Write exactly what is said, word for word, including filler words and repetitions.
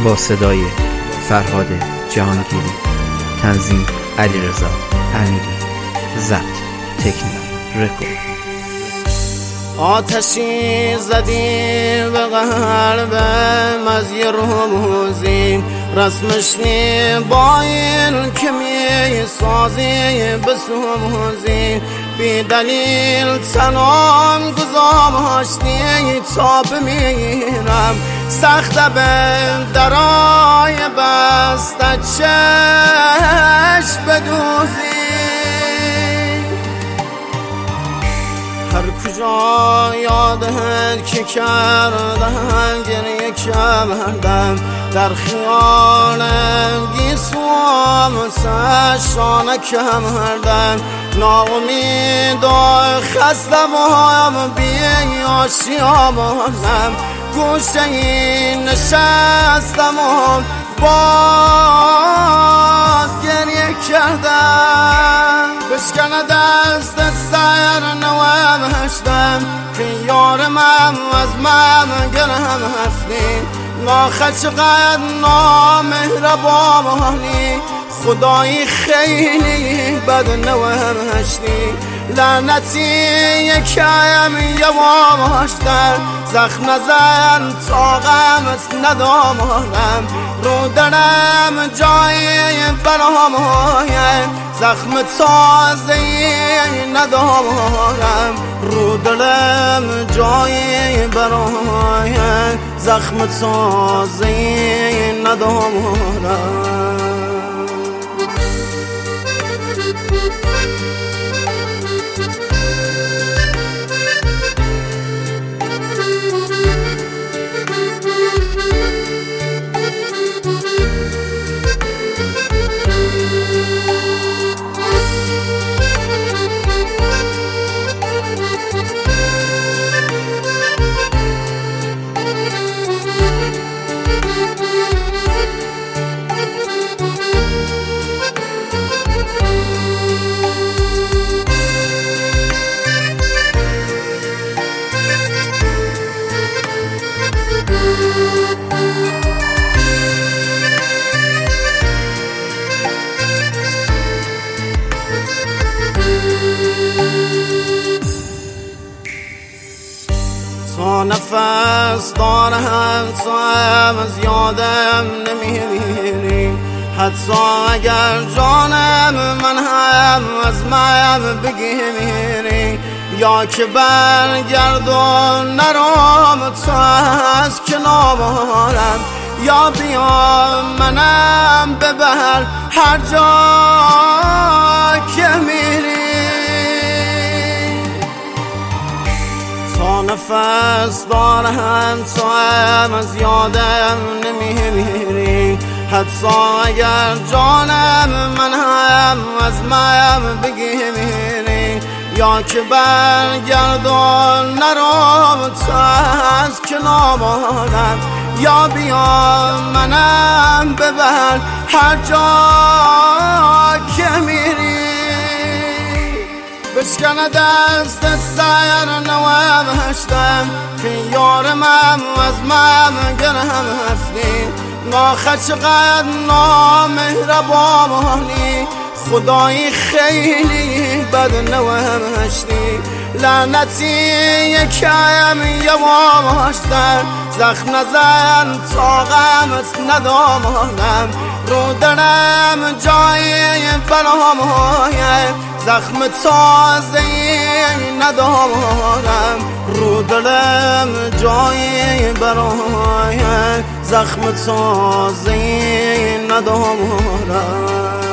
با صدای فرهاد جهانگیری، تنظیم علیرضا امیری، ضبط تکنیک رکورد. آتشی زدی به قلبم از یه رموزی، رسمش نی با این که می سازی بسوزی، بی دلیل تنام گذاشتی تا بمیرم، سخته به درای بسته چشم بدوزی. هر کجا یادت که کردم گریه کردم، در خیالم گیسوام سشانه کردم، ناامید و خستم و بی آشیامانم، گوشه این نشستم و باز گریه کردم. بشکنه دستت سر نوشتم که یار من از من گرم هستی، ناخه چقدر نامهربانی، خدایی خیلی بد نوشتی، لعنتی یکم یواشتر، زخم نزن طاقمت ندارم، رو دلم جایی برامایم، زخم تازه‌ای ندارم، رو دلم جایی برایم، زخم تازه‌ای ندارم. تا نفس دارم تو هم از یادم نمیری، حتی اگر جانم من هم از من بگیری، یا که برگردون نرام تو از کنارم، یا بیا منم ببر هر جا که میری. تا نفس دارم تو هم از یادم نمیری، حتی اگر جانم من هم از من بگیری، یا که برگردون نرام تو از کنارم، یا بیا منم ببر هر جا که میری. بشکنه دستت سر نوشتم که یار من از من گرم هستی، ناخه چقدر نامهربانی، خدایی خیلی بد نوشتی، لعنتی یکم یواشتر، زخم نزن طاقمت ندارم، رو دلم جایی برامایم، زخم تازه‌ای ندارم، رو دلم جایی برایم، زخم تازه‌ای ندارم.